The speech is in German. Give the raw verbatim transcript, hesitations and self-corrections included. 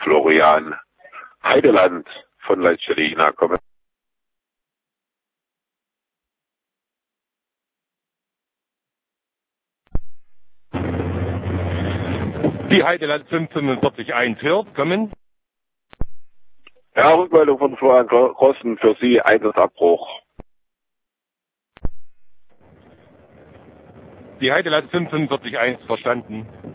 Florian Heideland von Leitschelina kommen. Die Heideland fünf fünfundvierzig eins hört, kommen. Ja, Rückmeldung von Florian Grossen für Sie, Einsatzabbruch. Die Heideland fünf fünfundvierzig eins verstanden.